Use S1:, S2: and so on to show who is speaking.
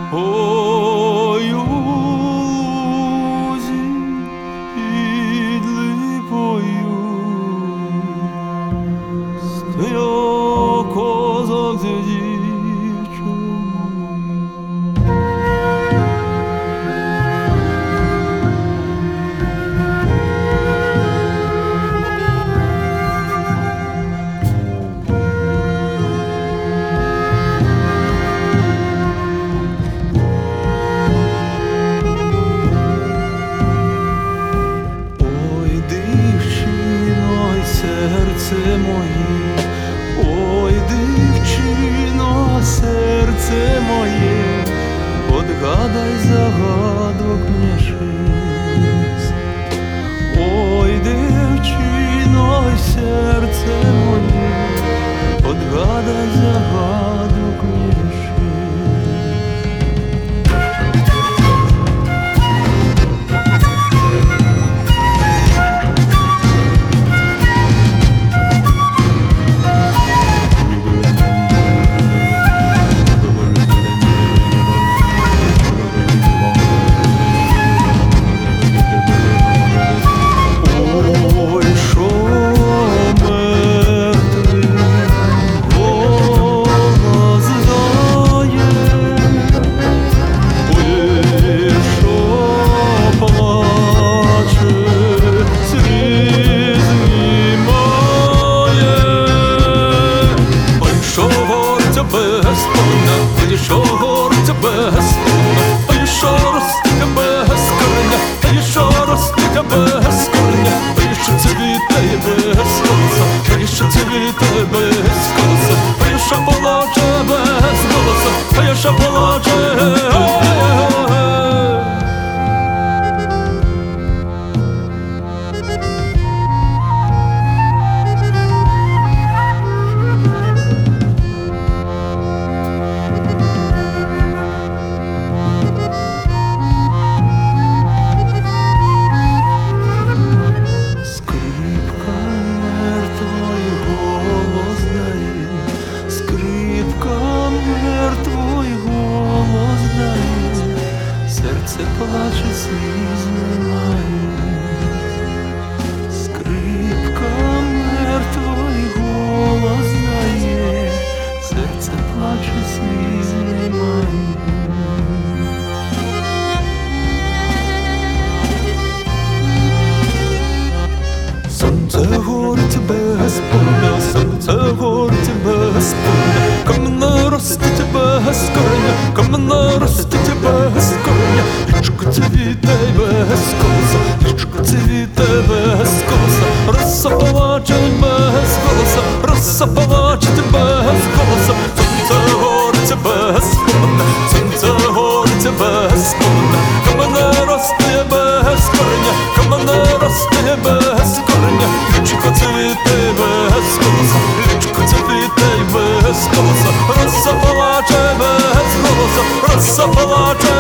S1: Ой, у лузі під липою стояв козак з дівчиною. Серце моє, ой, дівчино, серце моє, отгадай загадок мне шесть. Ой, дівчино, серце моє, отгадай загадок мне шесть. Що горця без корня, ой, що росте без корня, ой, що росте без корня, ой, що цвіте без колоса, ой, що цвіте без колоса, ой, що плаче без голоса, ой, що плаче. Серце плаче, сліз немає, скрипка мертвий голос дає, серце плаче, сліз немає. Сонце горить без поля, сонце горить без поля, кам'яна ростить без кореня, кам'яна ростить без кореня, лічко цвіте без колоса, лічко цвіте без колоса, роса плачеть без голоса, роса плачеть без голоса. Сонце горить без поля, сонце горить без поля, кам'яна ростить без кореня, кам'яна ростить без кореня, лічко цвіте без колоса, лічко цвіте без колоса, роса плаче без голоса, роса плаче.